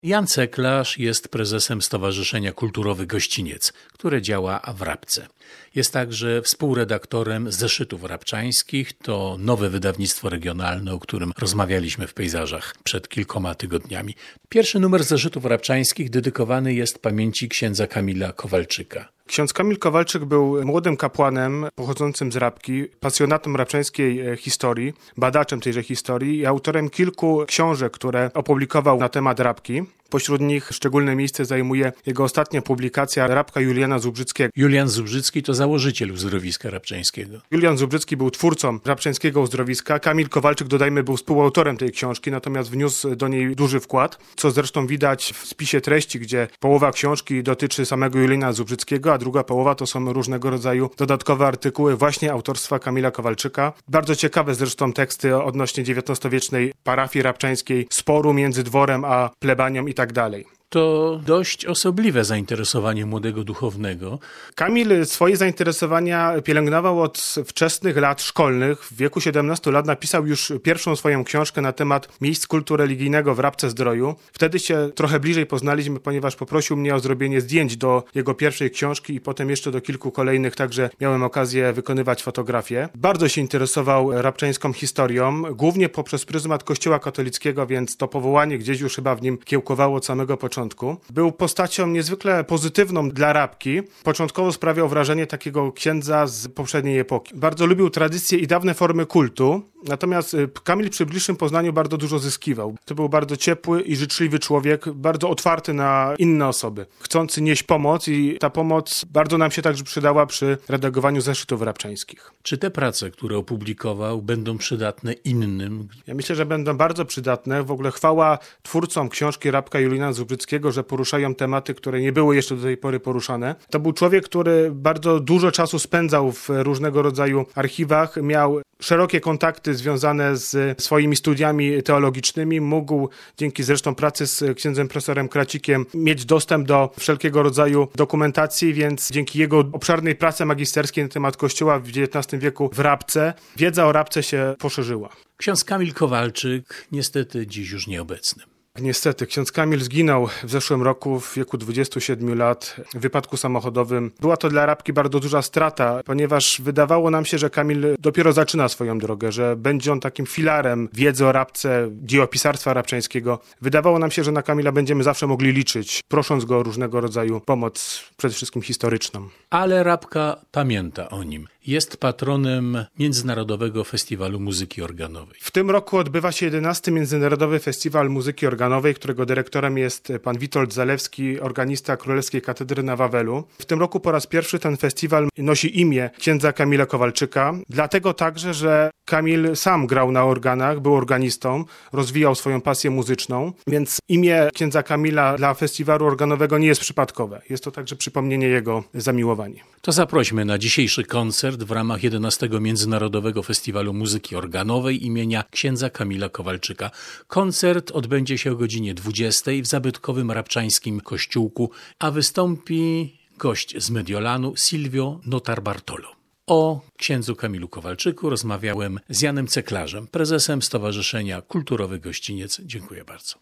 Jan Ceklarz jest prezesem Stowarzyszenia Kulturowy Gościniec, które działa w Rabce. Jest także współredaktorem Zeszytów Rabczańskich. To nowe wydawnictwo regionalne, o którym rozmawialiśmy w Pejzażach przed kilkoma tygodniami. Pierwszy numer Zeszytów Rabczańskich dedykowany jest pamięci księdza Kamila Kowalczyka. Ksiądz Kamil Kowalczyk był młodym kapłanem pochodzącym z Rabki, pasjonatem rabczańskiej historii, badaczem tejże historii i autorem kilku książek, które opublikował na temat Rabki. Pośród nich szczególne miejsce zajmuje jego ostatnia publikacja Rabka Juliana Zubrzyckiego. Julian Zubrzycki to założyciel uzdrowiska rabczańskiego. Julian Zubrzycki był twórcą rabczańskiego uzdrowiska. Kamil Kowalczyk, dodajmy, był współautorem tej książki, natomiast wniósł do niej duży wkład, co zresztą widać w spisie treści, gdzie połowa książki dotyczy samego Juliana Zubrzyckiego, a druga połowa to są różnego rodzaju dodatkowe artykuły właśnie autorstwa Kamila Kowalczyka. Bardzo ciekawe zresztą teksty odnośnie XIX-wiecznej parafii rabczańskiej, sporu między dworem a plebanią i tak dalej. To dość osobliwe zainteresowanie młodego duchownego. Kamil swoje zainteresowania pielęgnował od wczesnych lat szkolnych. W wieku 17 lat napisał już pierwszą swoją książkę na temat miejsc kultu religijnego w Rabce-Zdroju. Wtedy się trochę bliżej poznaliśmy, ponieważ poprosił mnie o zrobienie zdjęć do jego pierwszej książki i potem jeszcze do kilku kolejnych, także miałem okazję wykonywać fotografię. Bardzo się interesował rabczańską historią, głównie poprzez pryzmat Kościoła katolickiego, więc to powołanie gdzieś już chyba w nim kiełkowało od samego początku. Był postacią niezwykle pozytywną dla Rabki. Początkowo sprawiał wrażenie takiego księdza z poprzedniej epoki. Bardzo lubił tradycje i dawne formy kultu, natomiast Kamil przy bliższym poznaniu bardzo dużo zyskiwał. To był bardzo ciepły i życzliwy człowiek, bardzo otwarty na inne osoby, chcący nieść pomoc i ta pomoc bardzo nam się także przydała przy redagowaniu zeszytów rabczańskich. Czy te prace, które opublikował, będą przydatne innym? Ja myślę, że będą bardzo przydatne. W ogóle chwała twórcom książki Rabka Juliana Zubrzyckiego, że poruszają tematy, które nie były jeszcze do tej pory poruszane. To był człowiek, który bardzo dużo czasu spędzał w różnego rodzaju archiwach, miał szerokie kontakty związane z swoimi studiami teologicznymi, mógł dzięki zresztą pracy z księdzem profesorem Kracikiem mieć dostęp do wszelkiego rodzaju dokumentacji, więc dzięki jego obszarnej pracy magisterskiej na temat Kościoła w XIX wieku w Rabce, wiedza o Rabce się poszerzyła. Ksiądz Kamil Kowalczyk niestety dziś już nieobecny. Niestety, ksiądz Kamil zginął w zeszłym roku w wieku 27 lat w wypadku samochodowym. Była to dla Rabki bardzo duża strata, ponieważ wydawało nam się, że Kamil dopiero zaczyna swoją drogę, że będzie on takim filarem wiedzy o Rabce, dziejopisarstwa rabczańskiego. Wydawało nam się, że na Kamila będziemy zawsze mogli liczyć, prosząc go o różnego rodzaju pomoc, przede wszystkim historyczną. Ale Rabka pamięta o nim. Jest patronem Międzynarodowego Festiwalu Muzyki Organowej. W tym roku odbywa się 11. Międzynarodowy Festiwal Muzyki Organowej, którego dyrektorem jest pan Witold Zalewski, organista Królewskiej Katedry na Wawelu. W tym roku po raz pierwszy ten festiwal nosi imię księdza Kamila Kowalczyka, dlatego także, że Kamil sam grał na organach, był organistą, rozwijał swoją pasję muzyczną, więc imię księdza Kamila dla festiwalu organowego nie jest przypadkowe. Jest to także przypomnienie jego zamiłowania. To zaprośmy na dzisiejszy koncert w ramach 11. Międzynarodowego Festiwalu Muzyki Organowej imienia księdza Kamila Kowalczyka. Koncert odbędzie się o godzinie 20 w zabytkowym rabczańskim kościółku, a wystąpi gość z Mediolanu Silvio Notarbartolo. O księdzu Kamilu Kowalczyku rozmawiałem z Janem Ceklarzem, prezesem Stowarzyszenia Kulturowy Gościniec. Dziękuję bardzo.